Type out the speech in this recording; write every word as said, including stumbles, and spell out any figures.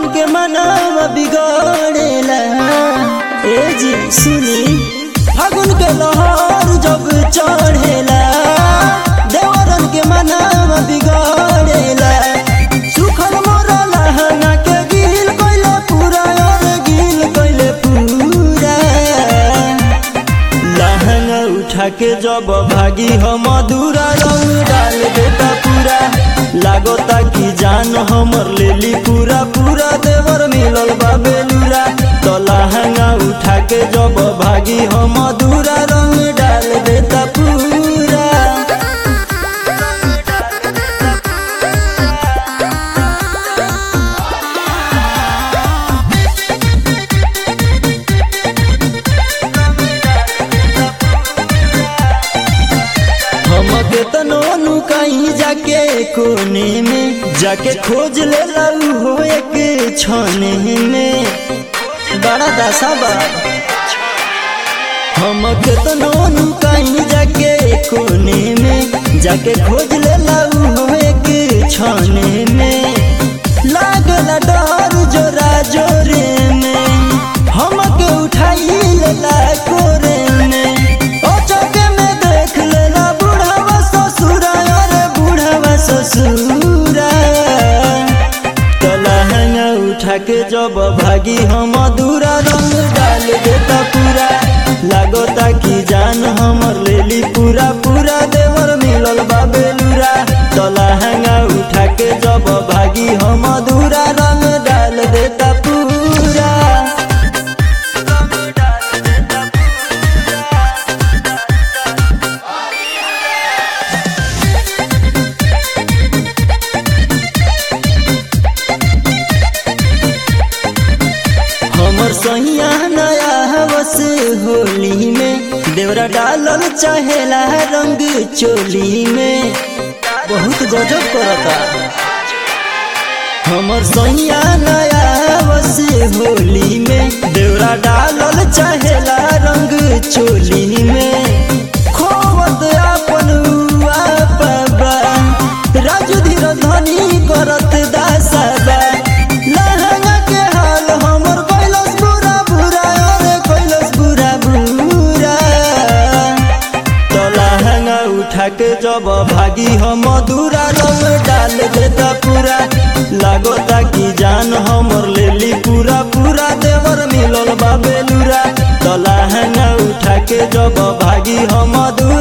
देवरन के मनवा बिगड़ेला। ए जी सुनी फागुन के लहर जब चढ़ेला देवरन के मनवा बिगड़ेला। सुखल मोरा लहंगा के गिल कइले पूरा और गिल कइले पूरा। लहंगा उठा के जब भागी हम मधुरा रंग डाल देता पूरा। लागोता कि जान हमर लेली पूरा पूरा देवर मिलल बा बेलूरा। तो लहंगा उठा के जब भागी हम मधुरा रंग डाल देता पूरा। हमके तनो नुकाई जाके कोने में जाके खोज ले लाऊ हो एक छाने में बड़ा दशा बा। हमके तनो नुकाई जाके कोने में जाके खोज ले लाऊ हो एक छाने में। लागला डर जोरा जोरे में हमके उठाई ले ला कोरे में। ओ चौके में देख लेला बुढ़ावा ससुरा अरे बुढ़ावा ससुरा। तो लहंगा उठा के जब भागी हम मधुरा रंग डाल देता पूरा। लागोता कि जान हमर लेली पूरा पूरा देवर मिलल बा बेलूरा। तो लहंगा उठा के जब भागी हम मधुरा रंग डाल देता पूरा। हमर सैया नया हवस होली में देवरा डालल चाहेला रंग चोली में बहुत गजब करता। हमर सैया नया हवस होली में देवरा डालल चाहेला रंग चोली में। खोवत अपन आपा राजू धीर धनी करत दासबा। लहंगा के हाल हमर कैलस बुरा बुरा अरे कैलस बुरा बुरा। तो लहंगा उठा के जब भागी हम मधुरा रंग डाल देता पूरा। लागोता कि जान हमर लेली पूरा पूरा देवर मिलल बा बेलूरा। तो लहंगा उठा के जब भागी हम मधुरा